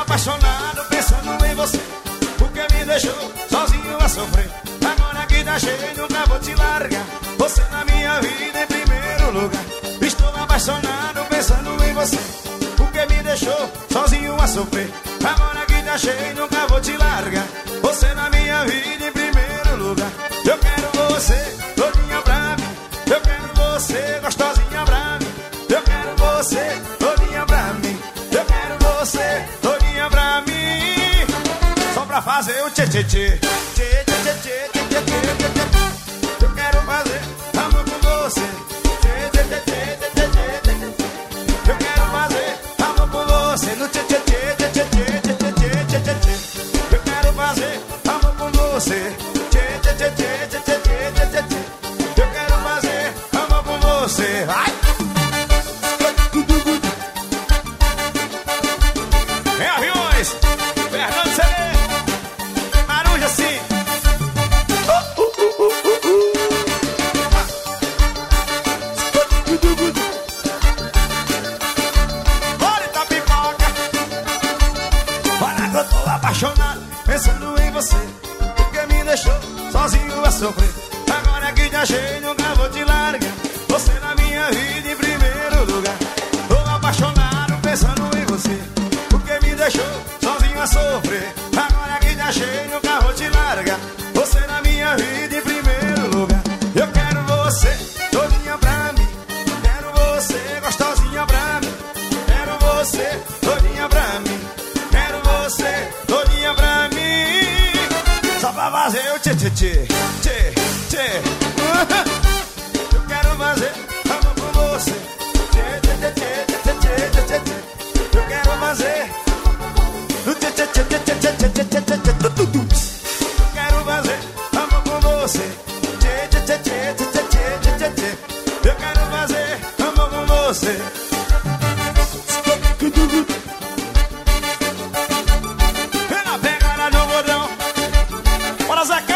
apaixonado pensando em você, porque me deixou sozinho a sofrer. Agora que tá cheio, nunca vou te largar. Você na minha vida em primeiro lugar. Estou apaixonado pensando em você, porque me deixou sozinho a sofrer. Agora que tá cheio, nunca vou te largar. Você na minha vida em primeiro lugar. Eu quero você todinha pra mim. Eu quero você gostosinha pra mim. Eu quero você todinha pra mim. Eu quero você todinha pra mim. Só pra fazer o tchê-tchê-tchê. Tchê-tchê-tchê-tchê-tchê-tchê. Eu quero fazer amor com você. Tchê-tchê-tchê-tchê-tchê-tchê. Eu quero fazer amor com você no tchê-tchê-tchê-tchê-tchê-tchê-tchê. Eu quero fazer amor com você. Tchê-tchê-tchê-tchê-tchê-tchê-tchê. Eu quero fazer amor com você. Ai! Em aviões, Fernando Cedê, Maruja sim. Olha tá pipoca. Olha que eu tô apaixonado pensando em você, porque me deixou sozinho a sofrer. Agora que te achei, nunca vou te largar. Você na minha vida em primeiro lugar. Tô apaixonado pensando em você, porque me deixou sozinho a sofrer. Agora que te achei, nunca vou te largar. Você na minha vida em primeiro lugar. Eu quero você todinha pra mim. Quero você gostosinha pra mim. Quero você todinha pra mim. Quero você todinha pra mim. Só pra fazer o tchê-tchê-tchê. Tchê-tchê. Eu quero fazer amor com você. Tchê-tchê-tchê-tchê-tchê-tchê-tchê. Eu quero fazer o tchê-tchê-tchê-tchê-tchê-tchê-tchê. Eu quero fazer amor com você. Tchê-tchê-tchê-tchê-tchê-tchê. Eu quero fazer amor com você. Vem na pegada no bordão. Bora, Zeca.